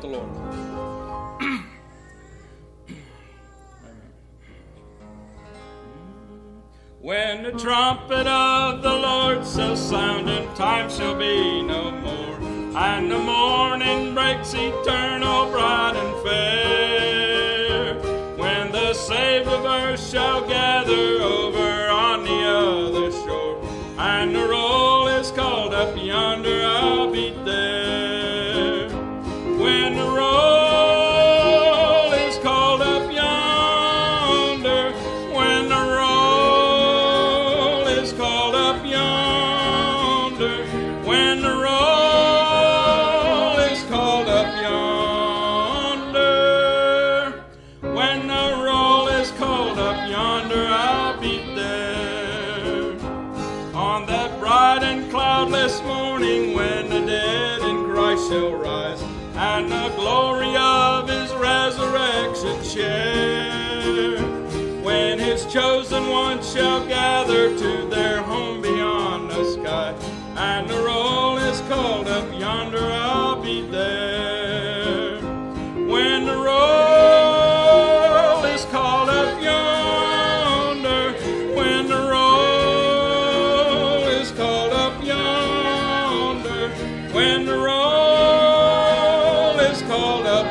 Lord. When the trumpet of the Lord shall sound, and time shall be no more, and the morning breaks eternal, bright and fair, when the saved of earth shall gather over on the other shore, and the roll is called up yonder, I'll be there. When the roll is called up yonder, when the roll is called up yonder, when the roll is called up yonder, when the roll is called up yonder, I'll be there. On that bright and cloudless morning, when the dead in Christ shall rise, and the glory of his resurrection share, when his chosen ones shall gather to their home beyond the sky, and the roll is called up yonder, I'll be there. When the roll is called up yonder, when the roll is called up yonder, when the roll is called up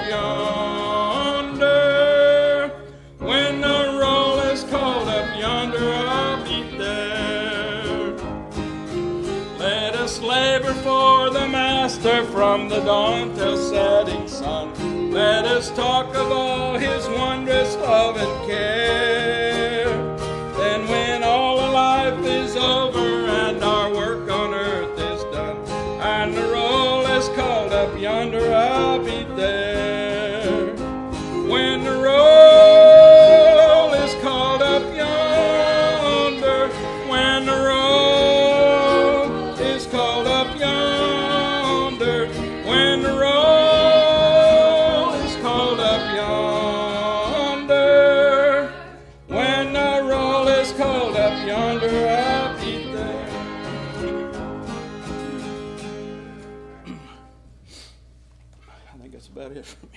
yonder, when the roll is called up yonder, I'll be there. Let us labor for the Master from the dawn till setting sun. Let us talk of all his wondrous love and care. Then when all of life is over and our work on earth is done, and the roll is called up yonder, I'll be there. When the roll is called up yonder, when the roll is called up yonder, when the roll is called up yonder, when the roll is called up yonder, I'll be there. I think that's about it for me.